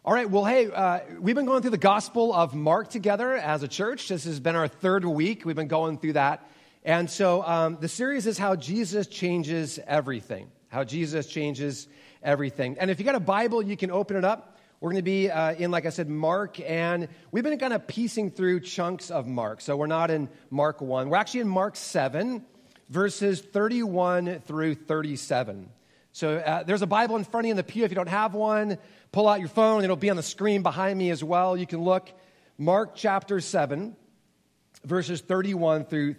All right, well, hey, we've been going through the Gospel of Mark together as a church. This has been our third week. We've been going through that. And so the series is How Jesus Changes Everything. How Jesus Changes Everything. And if you got a Bible, you can open it up. We're going to be in, like I said, Mark. And we've been kind of piecing through chunks of Mark. So we're not in Mark 1. We're actually in Mark 7, verses 31 through 37. So there's a Bible in front of you in the pew. If you don't have one, pull out your phone. It'll be on the screen behind me as well. You can look. Mark chapter 7, verses 31 through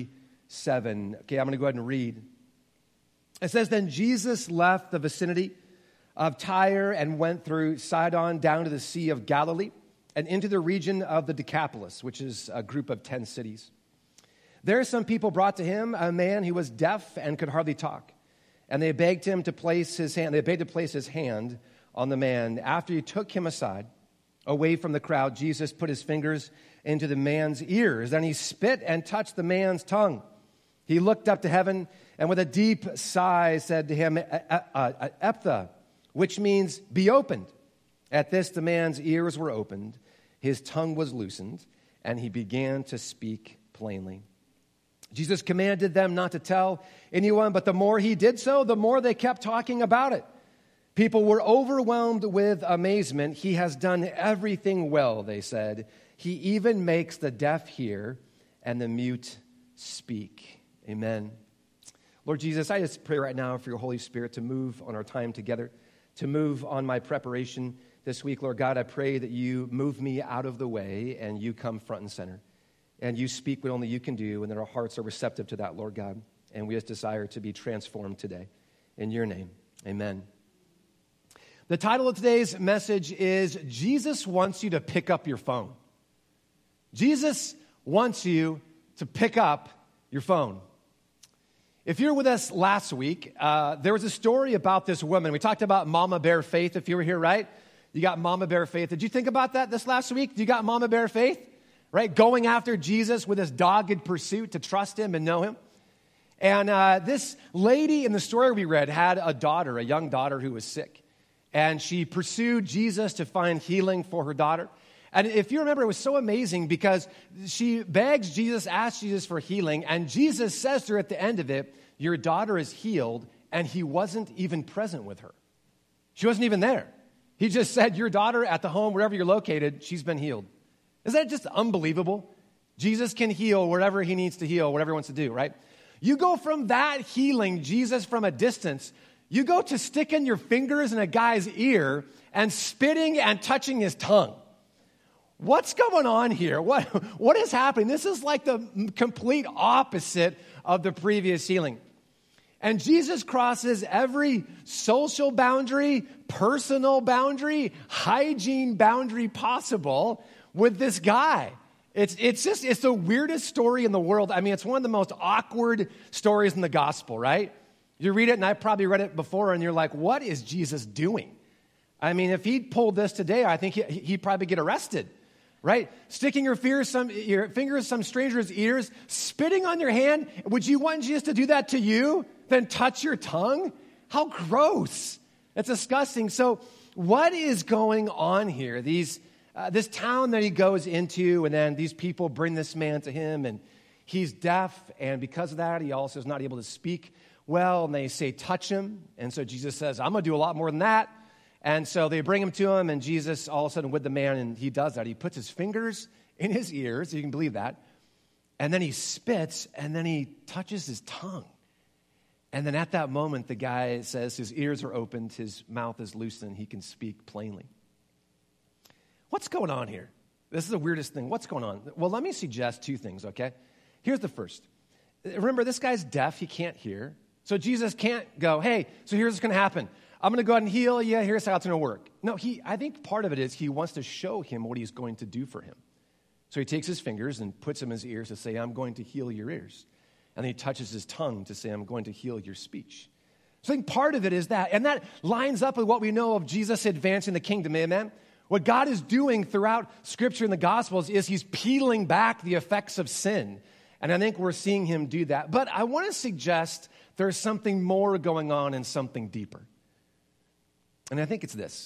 37. Okay, I'm going to go ahead and read. It says, Then Jesus left the vicinity of Tyre and went through Sidon down to the Sea of Galilee and into the region of the Decapolis, which is a group of 10 cities. There some people brought to him a man who was deaf and could hardly talk. And they begged him to place his hand. They begged to place his hand on the man. After he took him aside, away from the crowd, Jesus put his fingers into the man's ears. Then he spit and touched the man's tongue. He looked up to heaven and with a deep sigh said to him, Ephphatha, which means be opened. At this, the man's ears were opened, his tongue was loosened, and he began to speak plainly. Jesus commanded them not to tell anyone, but the more he did so, the more they kept talking about it. People were overwhelmed with amazement. He has done everything well, they said. He even makes the deaf hear and the mute speak. Amen. Lord Jesus, I just pray right now for your Holy Spirit to move on our time together, to move on my preparation this week. Lord God, I pray that you move me out of the way and you come front and center. And you speak what only you can do, and that our hearts are receptive to that, Lord God. And we just desire to be transformed today. In your name, amen. The title of today's message is, Jesus wants you to pick up your phone. Jesus wants you to pick up your phone. If you were with us last week, there was a story about this woman. We talked about Mama Bear Faith, if you were here, right? You got Mama Bear Faith. Did you think about that this last week? You got Mama Bear Faith? Right, going after Jesus with his dogged pursuit to trust him and know him. And this lady in the story we read had a daughter, a young daughter who was sick. And she pursued Jesus to find healing for her daughter. And if you remember, it was so amazing because she begs Jesus, asks Jesus for healing. And Jesus says to her at the end of it, your daughter is healed. And he wasn't even present with her. She wasn't even there. He just said, your daughter at the home, wherever you're located, she's been healed. Isn't that just unbelievable? Jesus can heal wherever he needs to heal, whatever he wants to do, right? You go from that healing Jesus from a distance, you go to sticking your fingers in a guy's ear and spitting and touching his tongue. What's going on here? What is happening? This is like the complete opposite of the previous healing. And Jesus crosses every social boundary, personal boundary, hygiene boundary possible with this guy. It's the weirdest story in the world. I mean, it's one of the most awkward stories in the gospel, right? You read it, and I probably read it before, and you're like, what is Jesus doing? I mean, if he pulled this today, I think he'd probably get arrested, right? Sticking your fingers in some stranger's ears, spitting on your hand. Would you want Jesus to do that to you? Then touch your tongue? How gross. That's disgusting. So what is going on here? This town that he goes into, and then these people bring this man to him, and he's deaf, and because of that, he also is not able to speak well, and they say, touch him, and so Jesus says, I'm going to do a lot more than that, and so they bring him to him, and Jesus all of a sudden with the man, and he does that. He puts his fingers in his ears, you can believe that, and then he spits, and then he touches his tongue, and then at that moment, the guy says his ears are opened, his mouth is loosened, he can speak plainly. What's going on here? This is the weirdest thing. What's going on? Well, let me suggest two things, okay? Here's the first. Remember, this guy's deaf. He can't hear. So Jesus can't go, hey, so here's what's going to happen. I'm going to go ahead and heal you. Here's how it's going to work. No, I think part of it is he wants to show him what he's going to do for him. So he takes his fingers and puts them in his ears to say, I'm going to heal your ears. And then he touches his tongue to say, I'm going to heal your speech. So I think part of it is that. And that lines up with what we know of Jesus advancing the kingdom, amen? What God is doing throughout Scripture and the Gospels is he's peeling back the effects of sin. And I think we're seeing him do that. But I want to suggest there's something more going on and something deeper. And I think it's this.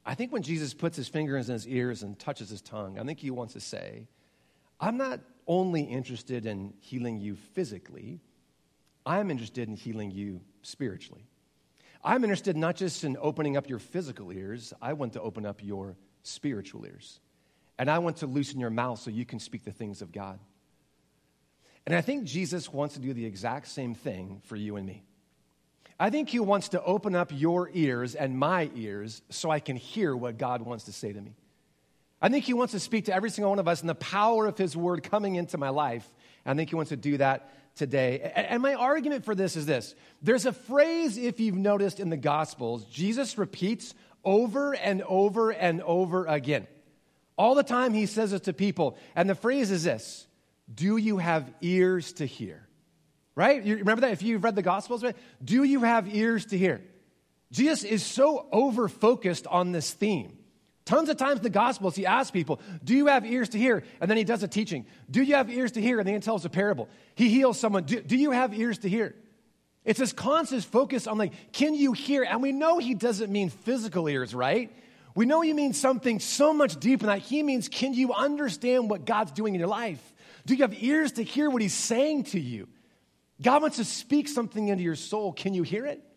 I think when Jesus puts his fingers in his ears and touches his tongue, I think he wants to say, I'm not only interested in healing you physically, I'm interested in healing you spiritually. I'm interested not just in opening up your physical ears, I want to open up your spiritual ears. And I want to loosen your mouth so you can speak the things of God. And I think Jesus wants to do the exact same thing for you and me. I think he wants to open up your ears and my ears so I can hear what God wants to say to me. I think he wants to speak to every single one of us in the power of his word coming into my life. I think he wants to do that today. And my argument for this is this. There's a phrase, if you've noticed in the Gospels, Jesus repeats over and over and over again. All the time he says it to people. And the phrase is this: do you have ears to hear? Right? You remember that if you've read the Gospels? Right? Do you have ears to hear? Jesus is so over-focused on this theme. Tons of times in the Gospels, he asks people, do you have ears to hear? And then he does a teaching. Do you have ears to hear? And then he tells a parable. He heals someone. Do you have ears to hear? It's this constant focus on can you hear? And we know he doesn't mean physical ears, right? We know he means something so much deeper than that. He means, can you understand what God's doing in your life? Do you have ears to hear what he's saying to you? God wants to speak something into your soul. Can you hear it?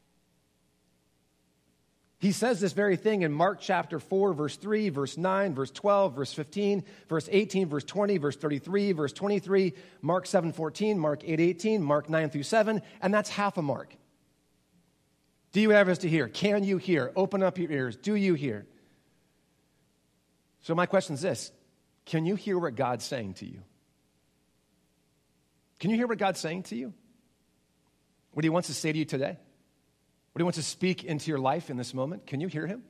He says this very thing in Mark chapter 4, verse 3, verse 9, verse 12, verse 15, verse 18, verse 20, verse 33, verse 23, Mark 7:14, Mark 8:18, Mark 9 through 7, and that's half a mark. Do you have ears to hear? Can you hear? Open up your ears. Do you hear? So my question is this: can you hear what God's saying to you? Can you hear what God's saying to you? What he wants to say to you today? What he wants to speak into your life in this moment? Can you hear him?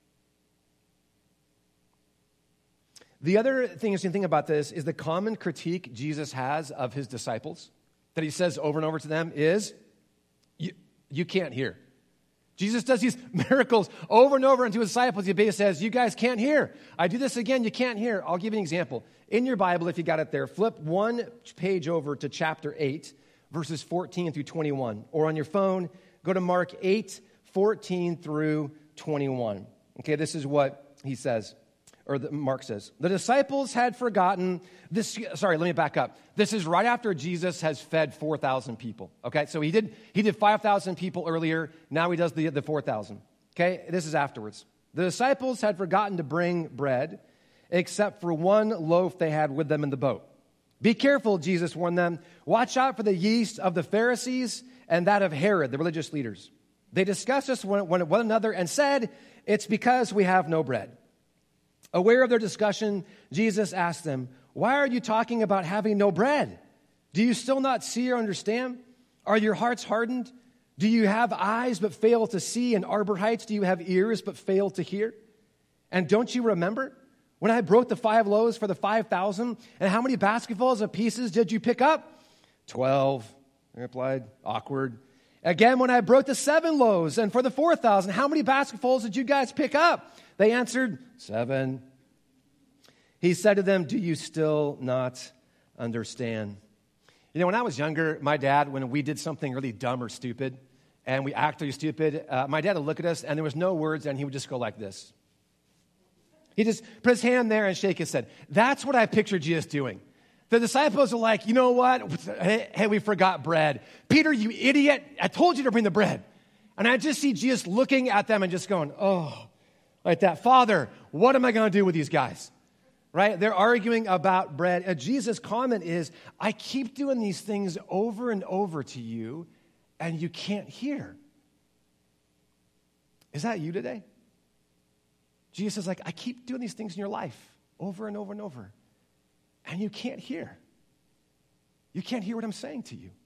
The other thing interesting thing about this is the common critique Jesus has of his disciples that he says over and over to them is, you can't hear. Jesus does these miracles over and over into his disciples. He basically says, you guys can't hear. I do this again, you can't hear. I'll give you an example. In your Bible, if you got it there, flip one page over to chapter 8, verses 14 through 21. Or on your phone, go to Mark 8, 14 through 21. Okay, this is what he says, or Mark says. The disciples had forgotten this. Sorry, let me back up. This is right after Jesus has fed 4,000 people. Okay, so he did 5,000 people earlier. Now he does the 4,000. Okay, this is afterwards. The disciples had forgotten to bring bread, except for one loaf they had with them in the boat. Be careful, Jesus warned them. Watch out for the yeast of the Pharisees and that of Herod, the religious leaders. They discussed this with one another and said, it's because we have no bread. Aware of their discussion, Jesus asked them, why are you talking about having no bread? Do you still not see or understand? Are your hearts hardened? Do you have eyes but fail to see? And Arbor Heights, do you have ears but fail to hear? And don't you remember when I broke the 5 loaves for the 5,000? And how many basketfuls of pieces did you pick up? 12, they replied, awkward. Again, when I broke the 7 loaves and for the 4,000, how many basketfuls did you guys pick up? They answered, 7. He said to them, do you still not understand? You know, when I was younger, my dad, when we did something really dumb or stupid, and we acted really stupid, my dad would look at us, and there was no words, and he would just go like this. He just put his hand there and shake his head. That's what I pictured Jesus doing. The disciples are like, you know what? Hey, we forgot bread. Peter, you idiot. I told you to bring the bread. And I just see Jesus looking at them and just going, oh, like that. Father, what am I going to do with these guys? Right? They're arguing about bread. And Jesus' comment is, I keep doing these things over and over to you, and you can't hear. Is that you today? Jesus is like, I keep doing these things in your life over and over and over, and you can't hear. You can't hear what I'm saying to you.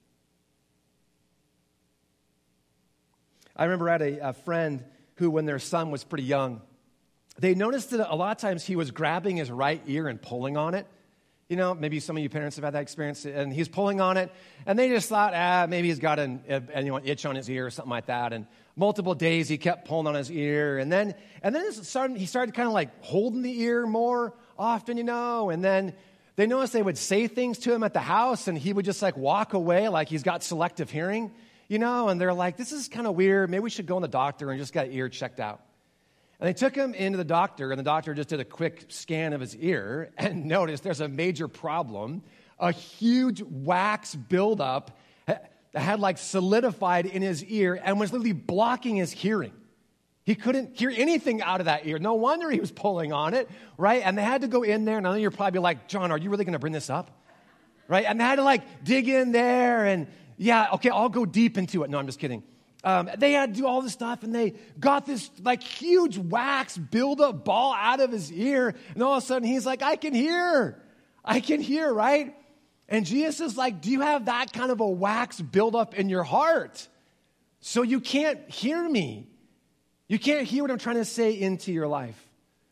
I remember I had a friend who, when their son was pretty young, they noticed that a lot of times he was grabbing his right ear and pulling on it. You know, maybe some of you parents have had that experience, and he's pulling on it, and they just thought, maybe he's got an itch on his ear or something like that. And multiple days he kept pulling on his ear, and then he started kind of like holding the ear more often, you know. And then they noticed they would say things to him at the house, and he would just like walk away like he's got selective hearing, you know. And they're like, this is kind of weird. Maybe we should go to the doctor and just get ear checked out. And they took him into the doctor, and the doctor just did a quick scan of his ear and noticed there's a major problem. A huge wax buildup that had like solidified in his ear and was literally blocking his hearing. He couldn't hear anything out of that ear. No wonder he was pulling on it, right? And they had to go in there, and I know you're probably like, John, are you really going to bring this up? Right? And they had to like dig in there, and yeah, okay, I'll go deep into it. No, I'm just kidding. They had to do all this stuff, and they got this like huge wax buildup ball out of his ear, and all of a sudden he's like, I can hear, right? And Jesus is like, do you have that kind of a wax buildup in your heart? So you can't hear me. You can't hear what I'm trying to say into your life.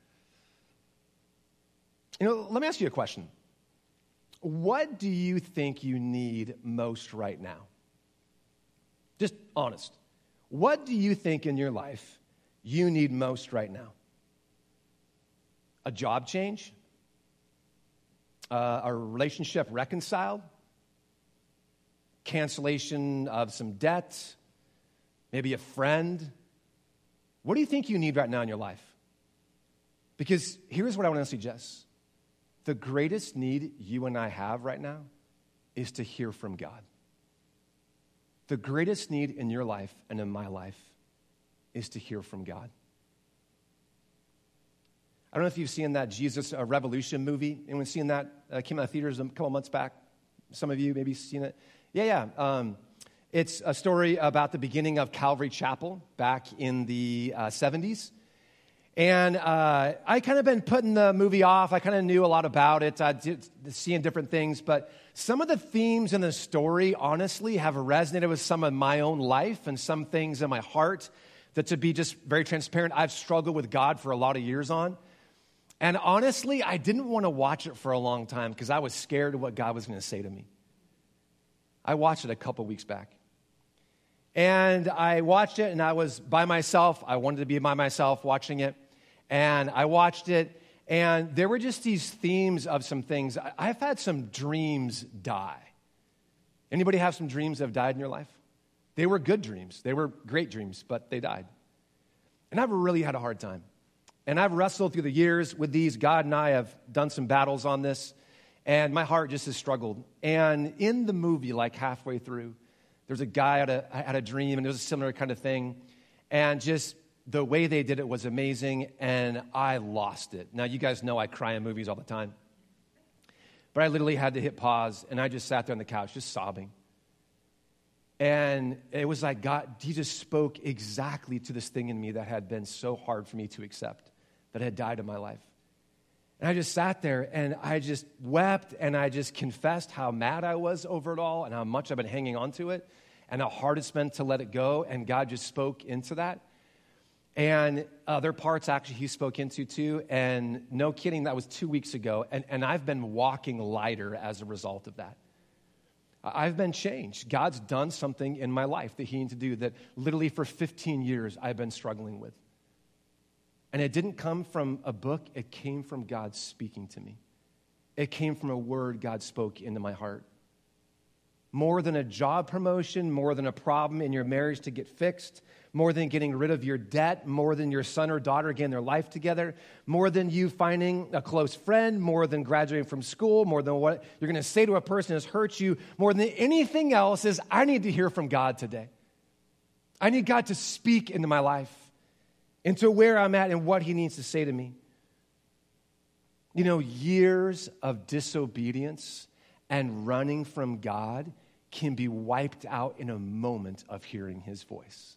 Let me ask you a question. What do you think you need most right now? Just honest. What do you think in your life you need most right now? A job change? A relationship reconciled? Cancellation of some debt? Maybe a friend? What do you think you need right now in your life? Because here's what I want to suggest. The greatest need you and I have right now is to hear from God. The greatest need in your life and in my life is to hear from God. I don't know if you've seen that Jesus Revolution movie. Anyone seen that? Came out of theaters a couple months back. Some of you maybe seen it. Yeah. It's a story about the beginning of Calvary Chapel back in the 70s. And I kind of been putting the movie off. I kind of knew a lot about it. I did seeing different things. But some of the themes in the story, honestly, have resonated with some of my own life and some things in my heart that, to be just very transparent, I've struggled with God for a lot of years on. And honestly, I didn't want to watch it for a long time because I was scared of what God was going to say to me. I watched it a couple weeks back. And I watched it, and I was by myself. I wanted to be by myself watching it. And I watched it, and there were just these themes of some things. I've had some dreams die. Anybody have some dreams that have died in your life? They were good dreams. They were great dreams, but they died. And I've really had a hard time. And I've wrestled through the years with these. God and I have done some battles on this, and my heart just has struggled. And in the movie, like halfway through, there's a guy had a dream, and it was a similar kind of thing. And just the way they did it was amazing, and I lost it. Now, you guys know I cry in movies all the time. But I literally had to hit pause, and I just sat there on the couch just sobbing. And it was like God, he just spoke exactly to this thing in me that had been so hard for me to accept, that had died in my life. And I just sat there, and I just wept, and I just confessed how mad I was over it all and how much I've been hanging on to it and how hard it's been to let it go, and God just spoke into that. And other parts, actually, he spoke into, too, and no kidding, that was 2 weeks ago, and I've been walking lighter as a result of that. I've been changed. God's done something in my life that he needed to do that literally for 15 years I've been struggling with. And it didn't come from a book. It came from God speaking to me. It came from a word God spoke into my heart. More than a job promotion, more than a problem in your marriage to get fixed, more than getting rid of your debt, more than your son or daughter getting their life together, more than you finding a close friend, more than graduating from school, more than what you're going to say to a person who's hurt you, more than anything else is, I need to hear from God today. I need God to speak into my life, into where I'm at and what he needs to say to me. You know, years of disobedience and running from God can be wiped out in a moment of hearing his voice.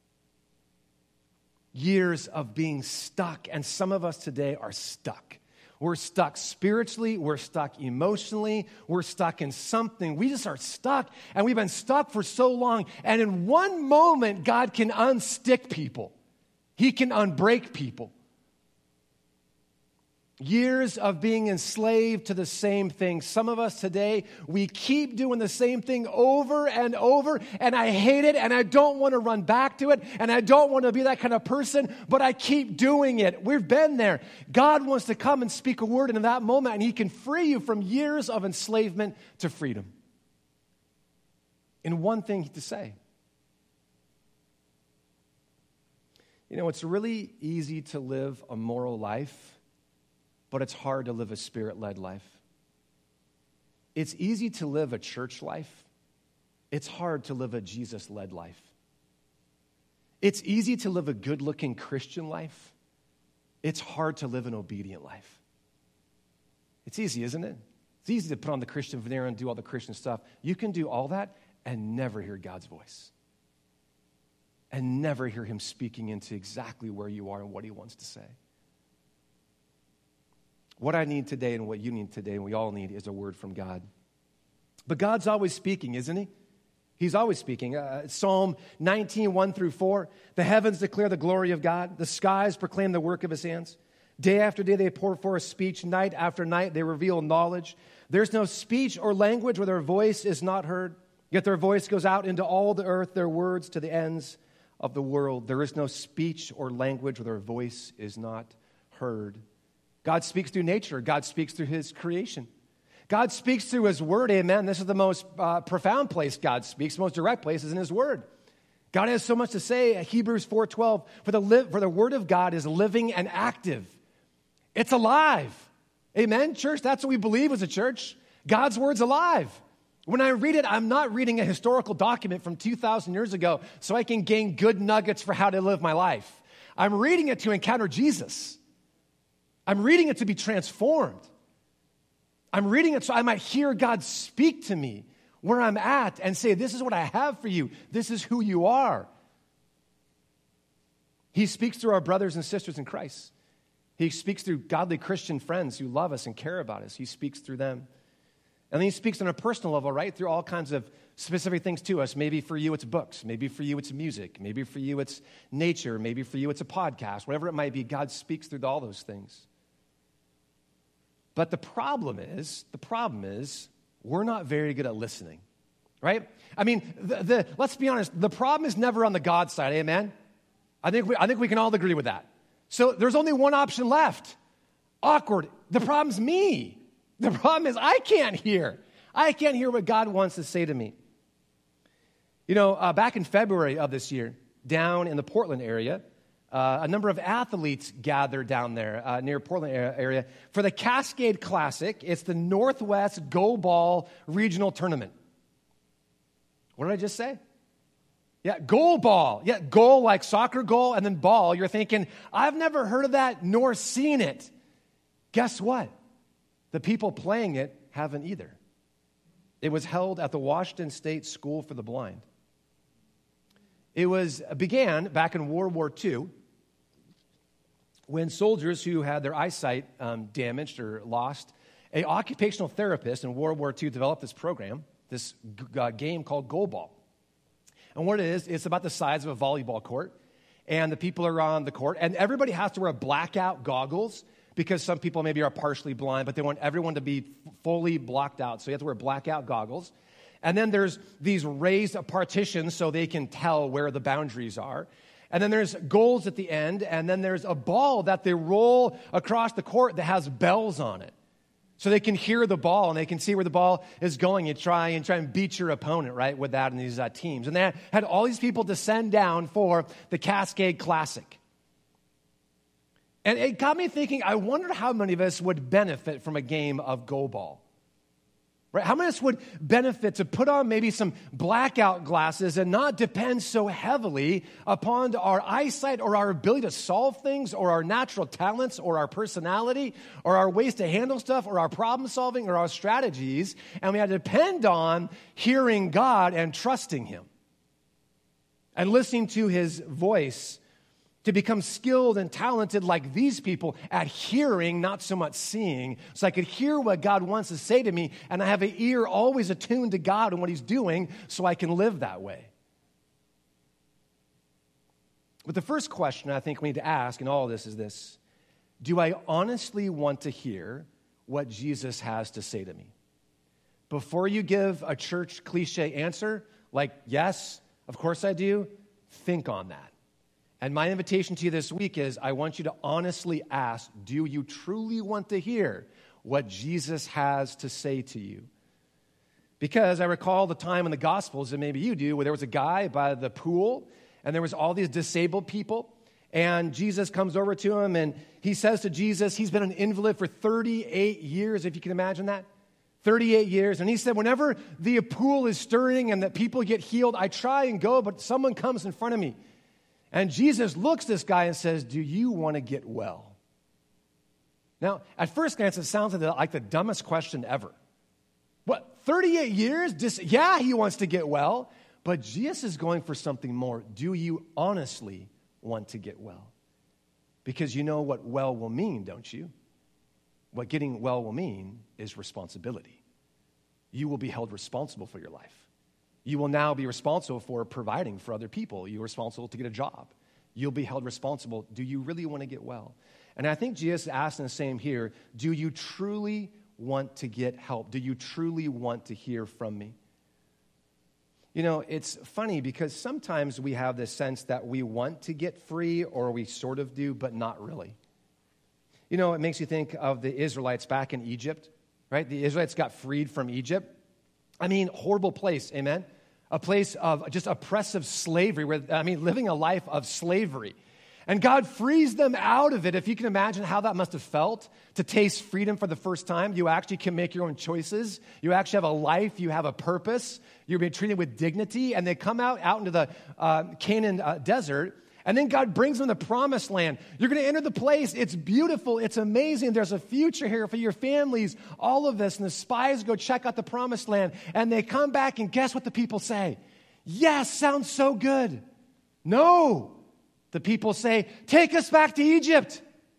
Years of being stuck, and some of us today are stuck. We're stuck spiritually, we're stuck emotionally, we're stuck in something. We just are stuck, and we've been stuck for so long, and in one moment, God can unstick people. He can unbreak people. Years of being enslaved to the same thing. Some of us today, we keep doing the same thing over and over, and I hate it, and I don't want to run back to it, and I don't want to be that kind of person, but I keep doing it. We've been there. God wants to come and speak a word in that moment, and he can free you from years of enslavement to freedom. In one thing to say. You know, it's really easy to live a moral life, but it's hard to live a Spirit-led life. It's easy to live a church life. It's hard to live a Jesus-led life. It's easy to live a good-looking Christian life. It's hard to live an obedient life. It's easy, isn't it? It's easy to put on the Christian veneer and do all the Christian stuff. You can do all that and never hear God's voice. And never hear him speaking into exactly where you are and what he wants to say. What I need today and what you need today and we all need is a word from God. But God's always speaking, isn't he? He's always speaking. Psalm 19, 1 through 4. The heavens declare the glory of God. The skies proclaim the work of his hands. Day after day they pour forth speech. Night after night they reveal knowledge. There's no speech or language where their voice is not heard. Yet their voice goes out into all the earth, their words to the ends of the world. There is no speech or language where their voice is not heard. God speaks through nature. God speaks through his creation. God speaks through his word, amen. This is the most profound place God speaks. The most direct place is in his word. God has so much to say. Hebrews 4:12, for the word of God is living and active. It's alive. Amen, church? That's what we believe as a church. God's word's alive. When I read it, I'm not reading a historical document from 2,000 years ago so I can gain good nuggets for how to live my life. I'm reading it to encounter Jesus. I'm reading it to be transformed. I'm reading it so I might hear God speak to me where I'm at and say, this is what I have for you. This is who you are. He speaks through our brothers and sisters in Christ. He speaks through godly Christian friends who love us and care about us. He speaks through them. And then he speaks on a personal level, right, through all kinds of specific things to us. Maybe for you it's books. Maybe for you it's music. Maybe for you it's nature. Maybe for you it's a podcast. Whatever it might be, God speaks through all those things. But the problem is, we're not very good at listening, right? I mean, let's be honest, the problem is never on the God side, amen? I think we can all agree with that. So there's only one option left. Awkward. The problem's me. The problem is I can't hear. I can't hear what God wants to say to me. You know, back in February of this year, down in the Portland area, a number of athletes gathered down there near Portland area for the Cascade Classic. It's the Northwest Go Ball Regional Tournament. What did I just say? Yeah, goal ball. Yeah, goal like soccer goal, and then ball. You're thinking, I've never heard of that nor seen it. Guess what? The people playing it haven't either. It was held at the Washington State School for the Blind. It began back in World War II when soldiers who had their eyesight damaged or lost, an occupational therapist in World War II developed this program, this game called goal ball. And what it is, it's about the size of a volleyball court, and the people are on the court, and everybody has to wear blackout goggles because some people maybe are partially blind, but they want everyone to be fully blocked out, so you have to wear blackout goggles. And then there's these raised partitions so they can tell where the boundaries are. And then there's goals at the end, and then there's a ball that they roll across the court that has bells on it. So they can hear the ball, and they can see where the ball is going. You try and beat your opponent, right, with that in these teams. And they had all these people descend down for the Cascade Classic. And it got me thinking, I wonder how many of us would benefit from a game of go ball. Right? How many of us would benefit to put on maybe some blackout glasses and not depend so heavily upon our eyesight or our ability to solve things or our natural talents or our personality or our ways to handle stuff or our problem solving or our strategies, and we had to depend on hearing God and trusting him and listening to his voice to become skilled and talented like these people at hearing, not so much seeing, so I could hear what God wants to say to me, and I have an ear always attuned to God and what he's doing so I can live that way. But the first question I think we need to ask in all of this is this: do I honestly want to hear what Jesus has to say to me? Before you give a church cliche answer, like, yes, of course I do, think on that. And my invitation to you this week is I want you to honestly ask, do you truly want to hear what Jesus has to say to you? Because I recall the time in the Gospels, and maybe you do, where there was a guy by the pool, and there was all these disabled people, And Jesus comes over to him, and he says to Jesus, he's been an invalid for 38 years, if you can imagine that. 38 years. And he said, whenever the pool is stirring and that people get healed, I try and go, but someone comes in front of me. And Jesus looks at this guy and says, do you want to get well? Now, at first glance, it sounds like the dumbest question ever. What, 38 years? Yeah, he wants to get well. But Jesus is going for something more. Do you honestly want to get well? Because you know what well will mean, don't you? What getting well will mean is responsibility. You will be held responsible for your life. You will now be responsible for providing for other people. You're responsible to get a job. You'll be held responsible. Do you really want to get well? And I think Jesus is asking the same here. Do you truly want to get help? Do you truly want to hear from me? You know, it's funny because sometimes we have this sense that we want to get free, or we sort of do, but not really. You know, it makes you think of the Israelites back in Egypt, right? The Israelites got freed from Egypt. I mean, horrible place, amen? A place of just oppressive slavery, living a life of slavery. And God frees them out of it. If you can imagine how that must have felt to taste freedom for the first time. You actually can make your own choices. You actually have a life. You have a purpose. You're being treated with dignity. And they come out into the Canaan desert. And then God brings them to the promised land. You're going to enter the place. It's beautiful. It's amazing. There's a future here for your families, all of this. And the spies go check out the promised land. And they come back, and guess what the people say? Yes, sounds so good. No. The people say, take us back to Egypt.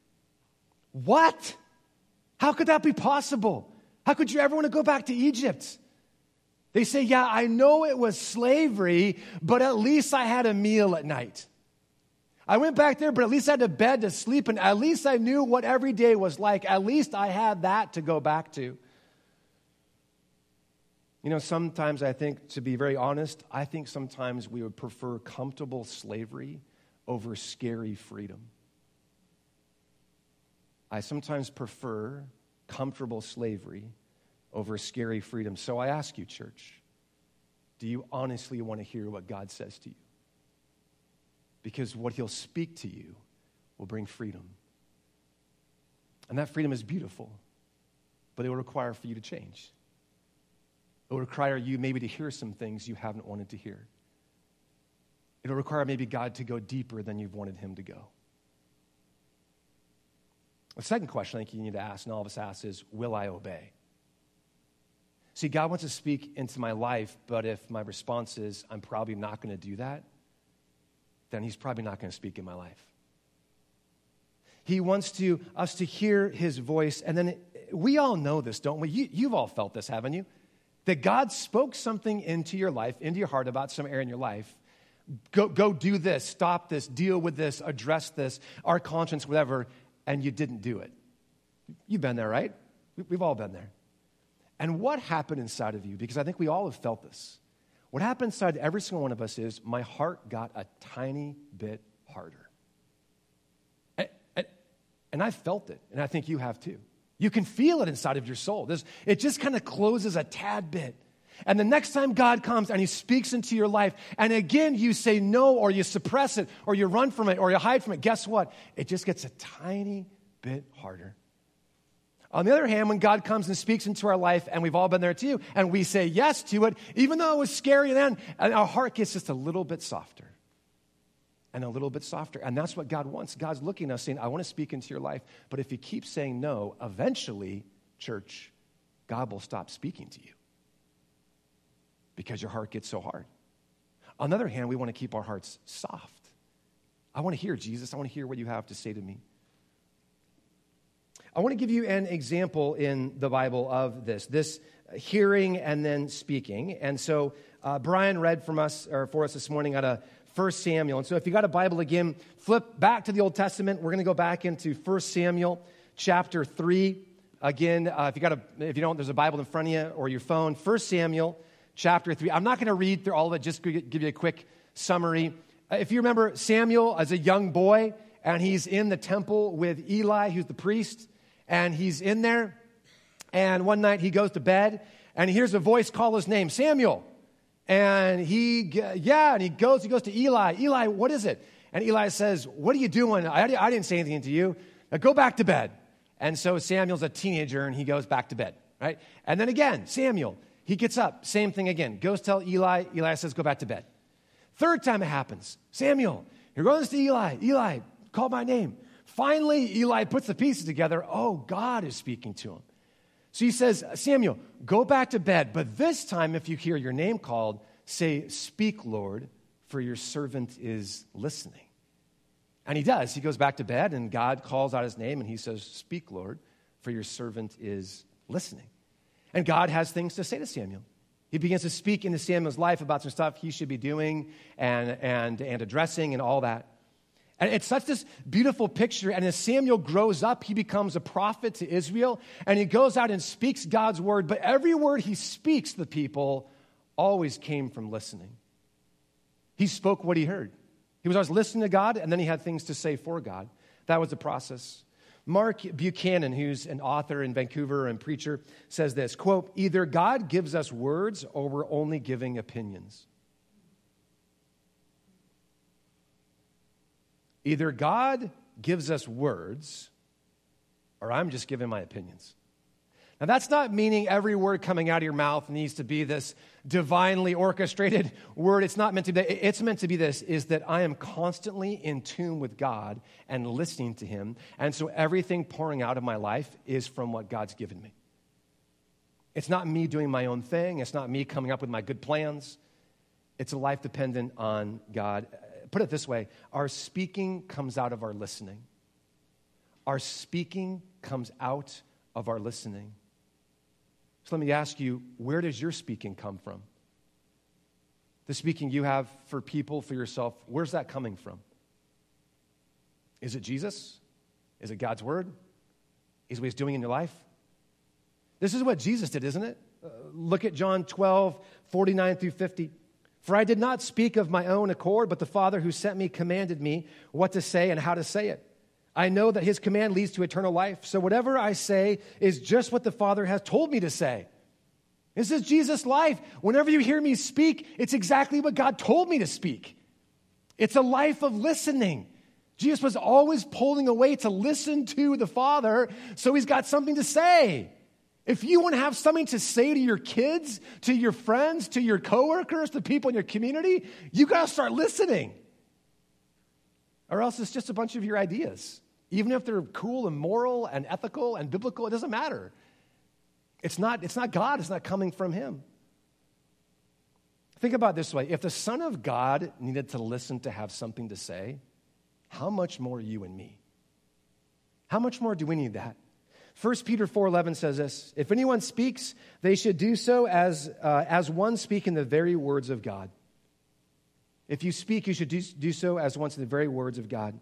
What? How could that be possible? How could you ever want to go back to Egypt? They say, yeah, I know it was slavery, but at least I had a meal at night. I went back there, but at least I had a bed to sleep in. At least I knew what every day was like. At least I had that to go back to. You know, sometimes I think, to be very honest, I think sometimes we would prefer comfortable slavery over scary freedom. I sometimes prefer comfortable slavery over scary freedom. So I ask you, church, do you honestly want to hear what God says to you? Because what he'll speak to you will bring freedom. And that freedom is beautiful, but it will require for you to change. It will require you maybe to hear some things you haven't wanted to hear. It'll require maybe God to go deeper than you've wanted him to go. The second question I think you need to ask, and all of us ask, is, will I obey? See, God wants to speak into my life, but if my response is, I'm probably not going to do that, then he's probably not going to speak in my life. He wants us to hear his voice, and then we all know this, don't we? You've all felt this, haven't you? That God spoke something into your life, into your heart about some area in your life. Go do this, stop this, deal with this, address this, our conscience, whatever, and you didn't do it. You've been there, right? We've all been there. And what happened inside of you? Because I think we all have felt this. What happened inside every single one of us is my heart got a tiny bit harder. And I felt it, and I think you have too. You can feel it inside of your soul. It just kind of closes a tad bit. And the next time God comes and he speaks into your life, and again you say no, or you suppress it, or you run from it, or you hide from it, guess what? It just gets a tiny bit harder. On the other hand, when God comes and speaks into our life, and we've all been there too, and we say yes to it, even though it was scary then, and our heart gets just a little bit softer. And a little bit softer. And that's what God wants. God's looking at us saying, I want to speak into your life, but if you keep saying no, eventually, church, God will stop speaking to you. Because your heart gets so hard. On the other hand, we want to keep our hearts soft. I want to hear Jesus. I want to hear what you have to say to me. I want to give you an example in the Bible of this hearing and then speaking. And so Brian read for us this morning out of 1 Samuel. And so if you got a Bible again, flip back to the Old Testament. We're going to go back into 1 Samuel chapter 3. Again, if you don't, there's a Bible in front of you or your phone. 1 Samuel chapter 3. I'm not going to read through all of it, just give you a quick summary. If you remember Samuel as a young boy, and he's in the temple with Eli, who's the priest, and he's in there, and one night he goes to bed, and he hears a voice call his name, Samuel. And he goes to Eli. Eli, what is it? And Eli says, what are you doing? I didn't say anything to you. Now go back to bed. And so Samuel's a teenager, and he goes back to bed, right? And then again, Samuel, he gets up, same thing again. Goes tell Eli. Eli says, go back to bed. Third time it happens. Samuel, here goes to Eli. Eli, call my name. Finally, Eli puts the pieces together. Oh, God is speaking to him. So he says, Samuel, go back to bed. But this time, if you hear your name called, say, speak, Lord, for your servant is listening. And he does. He goes back to bed, and God calls out his name, and he says, speak, Lord, for your servant is listening. And God has things to say to Samuel. He begins to speak into Samuel's life about some stuff he should be doing and addressing and all that. And it's such this beautiful picture. And as Samuel grows up, he becomes a prophet to Israel. And he goes out and speaks God's word. But every word he speaks to the people always came from listening. He spoke what he heard. He was always listening to God, and then he had things to say for God. That was the process. Mark Buchanan, who's an author in Vancouver and preacher, says this, quote, either God gives us words or we're only giving opinions. Either God gives us words or I'm just giving my opinions. Now, that's not meaning every word coming out of your mouth needs to be this divinely orchestrated word. It's not meant to be. It's meant to be this, is that I am constantly in tune with God and listening to him. And so everything pouring out of my life is from what God's given me. It's not me doing my own thing. It's not me coming up with my good plans. It's a life dependent on God. Put it this way, our speaking comes out of our listening. Our speaking comes out of our listening. So let me ask you, where does your speaking come from? The speaking you have for people, for yourself, where's that coming from? Is it Jesus? Is it God's word? Is it what he's doing in your life? This is what Jesus did, isn't it? Look at John 12, 49 through 50. For I did not speak of my own accord, but the Father who sent me commanded me what to say and how to say it. I know that his command leads to eternal life. So whatever I say is just what the Father has told me to say. This is Jesus' life. Whenever you hear me speak, it's exactly what God told me to speak. It's a life of listening. Jesus was always pulling away to listen to the Father, so he's got something to say. If you want to have something to say to your kids, to your friends, to your coworkers, to people in your community, you got to start listening. Or else it's just a bunch of your ideas. Even if they're cool and moral and ethical and biblical, it doesn't matter. It's not God. It's not coming from him. Think about it this way. If the Son of God needed to listen to have something to say, how much more you and me? How much more do we need that? 1 Peter 4:11 says this, if anyone speaks, they should do so as one speaking the very words of God. If you speak, you should do so as one speaking the very words of God.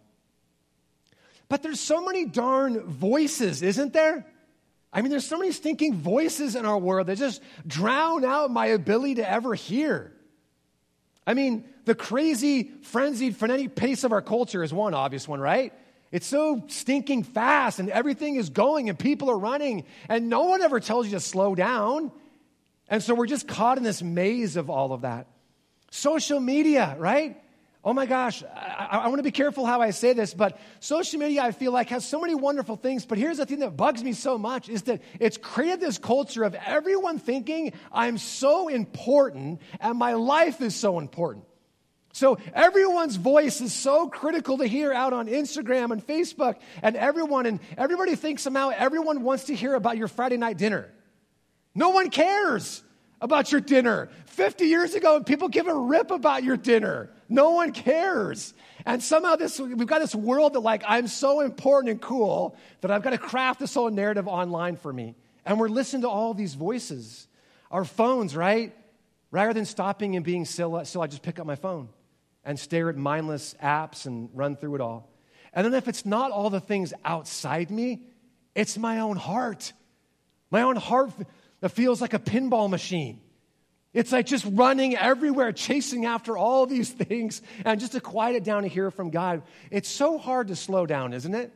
But there's so many darn voices, isn't there? I mean, there's so many stinking voices in our world that just drown out my ability to ever hear. I mean, the crazy, frenzied, frenetic pace of our culture is one obvious one, right? It's so stinking fast, and everything is going, and people are running, and no one ever tells you to slow down. And so we're just caught in this maze of all of that. Social media, right? Oh my gosh, I want to be careful how I say this, but social media, I feel like, has so many wonderful things. But here's the thing that bugs me so much is that it's created this culture of everyone thinking I'm so important and my life is so important. So everyone's voice is so critical to hear out on Instagram and Facebook and everybody thinks somehow everyone wants to hear about your Friday night dinner. No one cares about your dinner. 50 years ago, people give a rip about your dinner. No one cares. And somehow we've got this world that like, I'm so important and cool that I've got to craft this whole narrative online for me. And we're listening to all these voices. Our phones, right? Rather than stopping and being still, I just pick up my phone and stare at mindless apps and run through it all. And then if it's not all the things outside me, it's my own heart. My own heart that feels like a pinball machine. It's like just running everywhere, chasing after all these things, and just to quiet it down to hear from God. It's so hard to slow down, isn't it?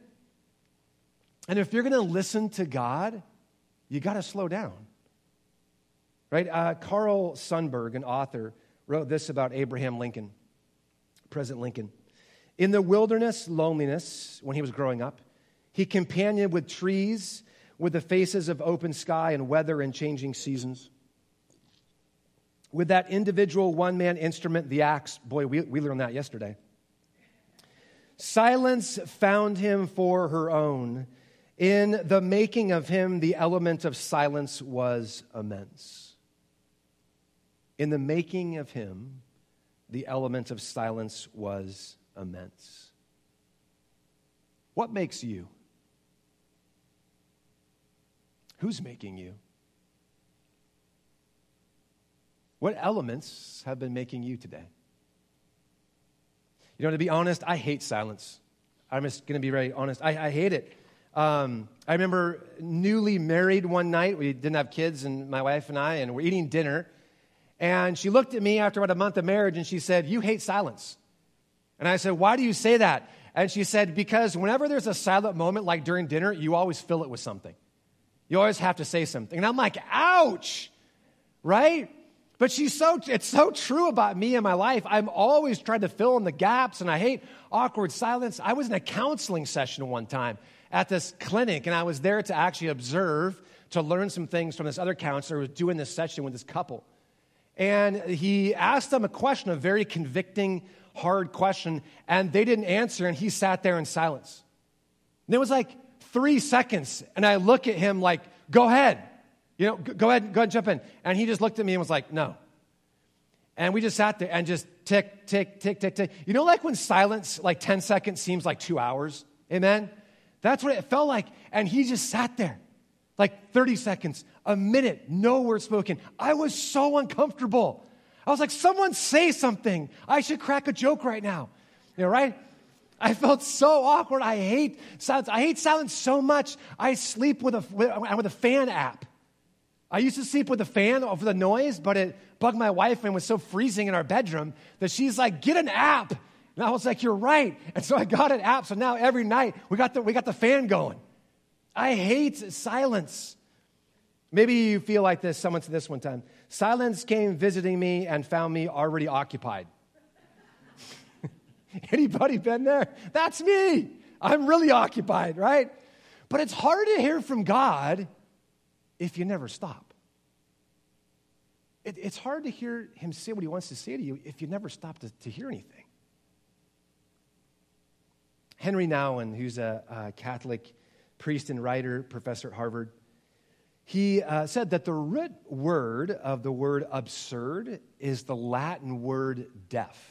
And if you're going to listen to God, you got to slow down. Right? Carl Sundberg, an author, wrote this about Abraham Lincoln, President Lincoln. In the wilderness, loneliness, when he was growing up, he companioned with trees, with the faces of open sky and weather and changing seasons. With that individual one-man instrument, the axe, boy, we learned that yesterday. Silence found him for her own. In the making of him, the element of silence was immense. In the making of him, the element of silence was immense. What makes you? Who's making you? What elements have been making you today? You know, to be honest, I hate silence. I'm just going to be very honest. I hate it. I remember newly married one night. We didn't have kids, and my wife and I, and we're eating dinner. And she looked at me after about a month of marriage, and she said, "You hate silence." And I said, "Why do you say that?" And she said, "Because whenever there's a silent moment, like during dinner, you always fill it with something. You always have to say something." And I'm like, ouch, right? But it's so true about me and my life. I'm always trying to fill in the gaps, and I hate awkward silence. I was in a counseling session one time at this clinic, and I was there to actually observe, to learn some things from this other counselor who was doing this session with this couple. And he asked them a question, a very convicting, hard question, and they didn't answer, and he sat there in silence. And it was like 3 seconds, and I look at him like, "Go ahead. Go ahead and jump in." And he just looked at me and was like, "No." And we just sat there and just tick, tick, tick, tick, tick. You know, like when silence, like 10 seconds seems like 2 hours? Amen? That's what it felt like. And he just sat there, like 30 seconds, a minute, no word spoken. I was so uncomfortable. I was like, someone say something. I should crack a joke right now. Right? I felt so awkward. I hate silence. I hate silence so much. I sleep with a fan app. I used to sleep with the fan over the noise, but it bugged my wife and was so freezing in our bedroom that she's like, "Get an app." And I was like, "You're right." And so I got an app. So now every night we got the fan going. I hate silence. Maybe you feel like this. Someone said this one time. Silence came visiting me and found me already occupied. Anybody been there? That's me. I'm really occupied, right? But it's hard to hear from God if you never stop. It's hard to hear him say what he wants to say to you if you never stop to hear anything. Henry Nouwen, who's a Catholic priest and writer, professor at Harvard, he said that the root word of the word absurd is the Latin word deaf.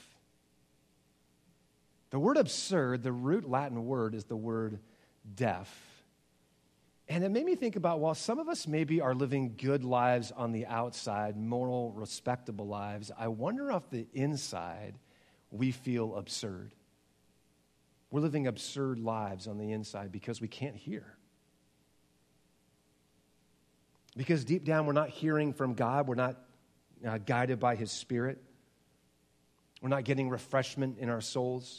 The word absurd, the root Latin word is the word deaf. And it made me think about, while some of us maybe are living good lives on the outside, moral, respectable lives, I wonder if the inside we feel absurd. We're living absurd lives on the inside because we can't hear. Because deep down we're not hearing from God. We're not guided by His Spirit. We're not getting refreshment in our souls.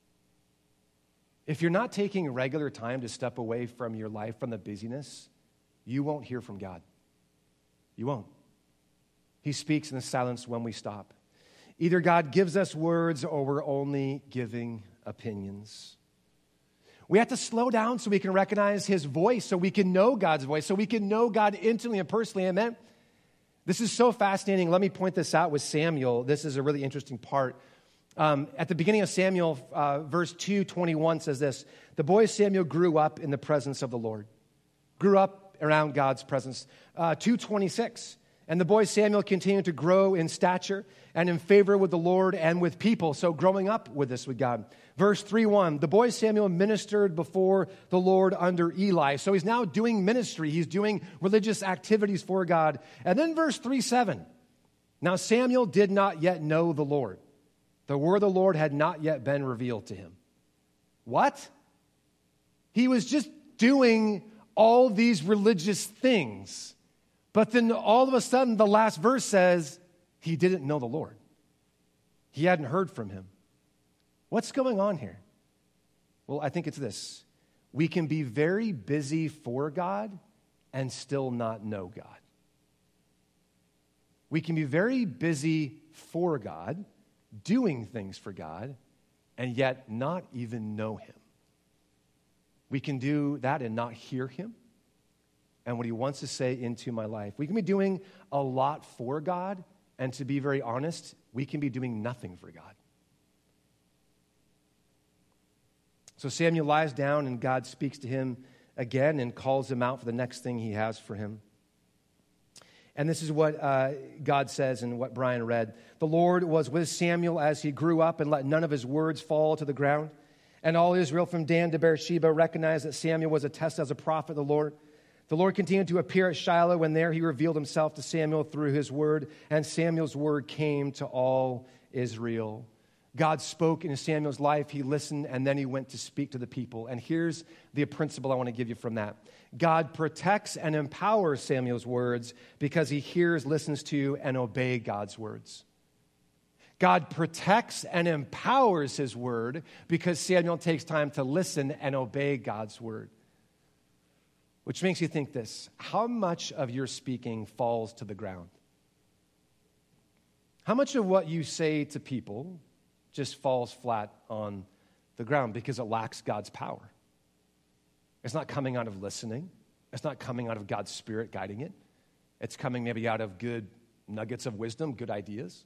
If you're not taking regular time to step away from your life, from the busyness, you won't hear from God. You won't. He speaks in the silence when we stop. Either God gives us words or we're only giving opinions. We have to slow down so we can recognize His voice, so we can know God's voice, so we can know God intimately and personally. Amen? This is so fascinating. Let me point this out with Samuel. This is a really interesting part. At the beginning of Samuel, verse 2:21 says this: "The boy Samuel grew up in the presence of the Lord." Grew up around God's presence. 2:26, "And the boy Samuel continued to grow in stature and in favor with the Lord and with people." So growing up with God. Verse 3:1, "The boy Samuel ministered before the Lord under Eli." So he's now doing ministry. He's doing religious activities for God. And then verse 3:7, "Now Samuel did not yet know the Lord. The word of the Lord had not yet been revealed to him." What? He was just doing all these religious things. But then all of a sudden, the last verse says, he didn't know the Lord. He hadn't heard from Him. What's going on here? Well, I think it's this. We can be very busy for God and still not know God. We can be very busy for God, doing things for God, and yet not even know him. We can do that and not hear him and what he wants to say into my life. We can be doing a lot for God, and to be very honest, we can be doing nothing for God. So Samuel lies down, and God speaks to him again and calls him out for the next thing he has for him. And this is what God says and what Brian read. The Lord was with Samuel as he grew up and let none of his words fall to the ground. And all Israel from Dan to Beersheba recognized that Samuel was attested as a prophet of the Lord. The Lord continued to appear at Shiloh, and there he revealed himself to Samuel through his word, and Samuel's word came to all Israel. God spoke into Samuel's life, he listened, and then he went to speak to the people. And here's the principle I want to give you from that. God protects and empowers Samuel's words because he hears, listens to, and obeys God's words. God protects and empowers his word because Samuel takes time to listen and obey God's word. Which makes you think this: how much of your speaking falls to the ground? How much of what you say to people just falls flat on the ground because it lacks God's power? It's not coming out of listening. It's not coming out of God's Spirit guiding it. It's coming maybe out of good nuggets of wisdom, good ideas.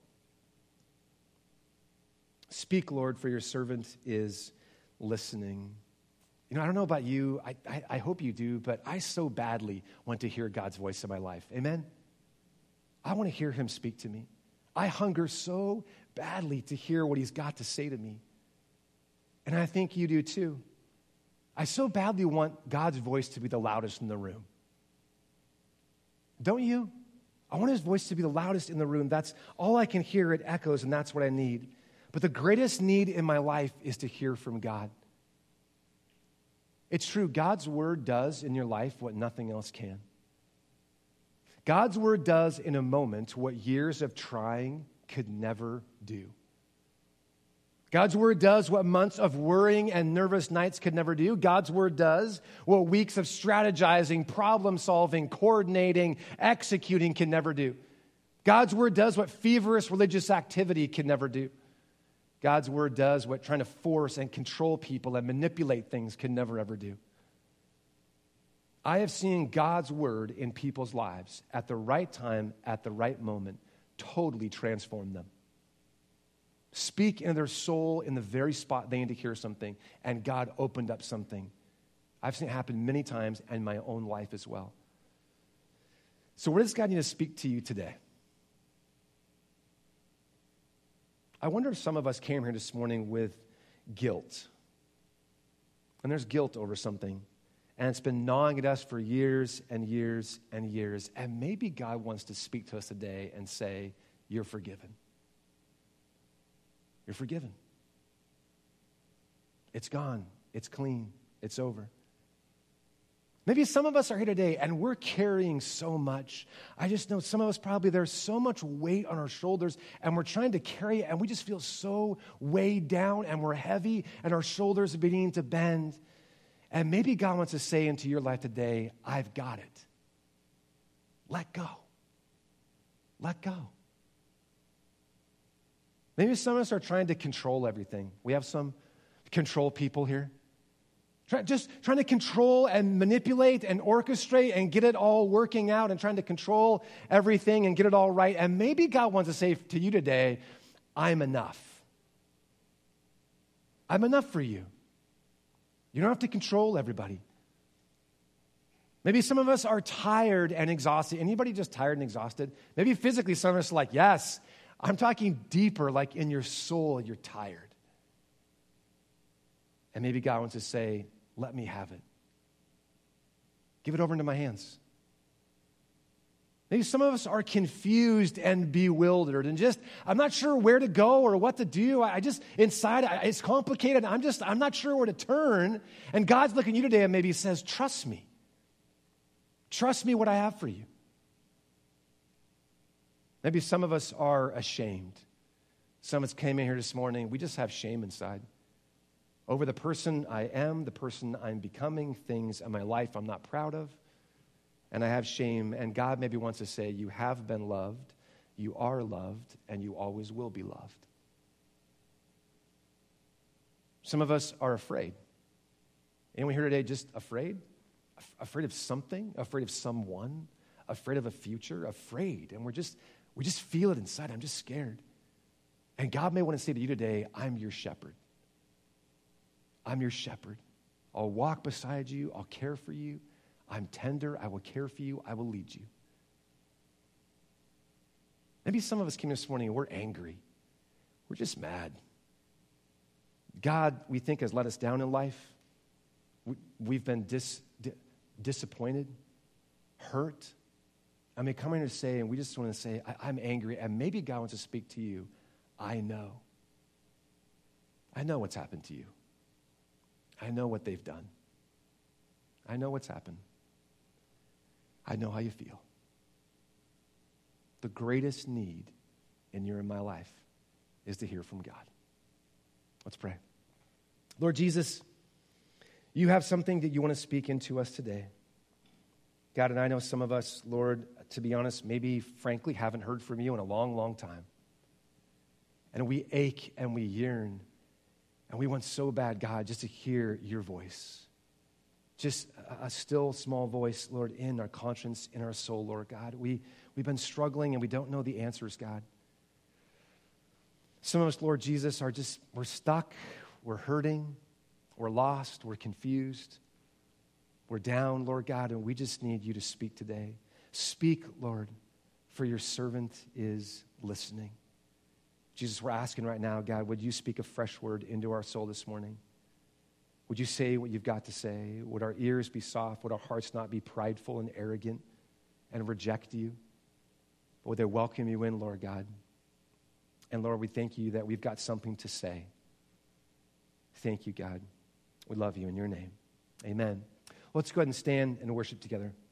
Speak, Lord, for your servant is listening. You know, I don't know about you. I hope you do, but I so badly want to hear God's voice in my life. Amen? I want to hear him speak to me. I hunger so badly to hear what he's got to say to me. And I think you do too. I so badly want God's voice to be the loudest in the room. Don't you? I want his voice to be the loudest in the room. That's all I can hear. It echoes, and that's what I need. But the greatest need in my life is to hear from God. It's true, God's word does in your life what nothing else can. God's word does in a moment what years of trying could never do. God's word does what months of worrying and nervous nights could never do. God's word does what weeks of strategizing, problem solving, coordinating, executing can never do. God's word does what feverish religious activity can never do. God's word does what trying to force and control people and manipulate things can never, ever do. I have seen God's word in people's lives at the right time, at the right moment, totally transform them. Speak into their soul in the very spot they need to hear something, and God opened up something. I've seen it happen many times in my own life as well. So where does God need to speak to you today? I wonder if some of us came here this morning with guilt. And there's guilt over something. And it's been gnawing at us for years and years and years. And maybe God wants to speak to us today and say, you're forgiven. You're forgiven. It's gone. It's clean. It's over. Maybe some of us are here today and we're carrying so much. I just know some of us probably, there's so much weight on our shoulders and we're trying to carry it and we just feel so weighed down and we're heavy and our shoulders are beginning to bend. And maybe God wants to say into your life today, I've got it. Let go. Let go. Maybe some of us are trying to control everything. We have some control people here. Just trying to control and manipulate and orchestrate and get it all working out and trying to control everything and get it all right. And maybe God wants to say to you today, I'm enough. I'm enough for you. You don't have to control everybody. Maybe some of us are tired and exhausted. Anybody just tired and exhausted? Maybe physically some of us are like, yes. I'm talking deeper, like in your soul, you're tired. And maybe God wants to say, let me have it. Give it over into my hands. Maybe some of us are confused and bewildered and just, I'm not sure where to go or what to do. I just, inside, it's complicated. I'm not sure where to turn. And God's looking at you today and maybe says, trust me. Trust me what I have for you. Maybe some of us are ashamed. Some of us came in here this morning, we just have shame inside. Over the person I am, the person I'm becoming, things in my life I'm not proud of, and I have shame, and God maybe wants to say, you have been loved, you are loved, and you always will be loved. Some of us are afraid. Anyone here today just afraid? Afraid of something? Afraid of someone? Afraid of a future? Afraid. And we just feel it inside. I'm just scared. And God may want to say to you today, I'm your shepherd. I'm your shepherd. I'll walk beside you. I'll care for you. I'm tender. I will care for you. I will lead you. Maybe some of us came this morning and we're angry. We're just mad. God, we think, has let us down in life. We've been disappointed, hurt. I mean, come here to say, and we just want to say, I'm angry, and maybe God wants to speak to you. I know what's happened to you. I know what they've done. I know what's happened. I know how you feel. The greatest need in your and my life is to hear from God. Let's pray. Lord Jesus, you have something that you want to speak into us today. God, and I know some of us, Lord, to be honest, maybe frankly haven't heard from you in a long, long time. And we ache and we yearn, and we want so bad, God, just to hear your voice. Just a still, small voice, Lord, in our conscience, in our soul, Lord God. We've been struggling and we don't know the answers, God. Some of us, Lord Jesus, we're stuck, we're hurting, we're lost, we're confused, we're down, Lord God, and we just need you to speak today. Speak, Lord, for your servant is listening. Jesus, we're asking right now, God, would you speak a fresh word into our soul this morning? Would you say what you've got to say? Would our ears be soft? Would our hearts not be prideful and arrogant and reject you? But would they welcome you in, Lord God? And Lord, we thank you that we've got something to say. Thank you, God. We love you in your name. Amen. Let's go ahead and stand and worship together.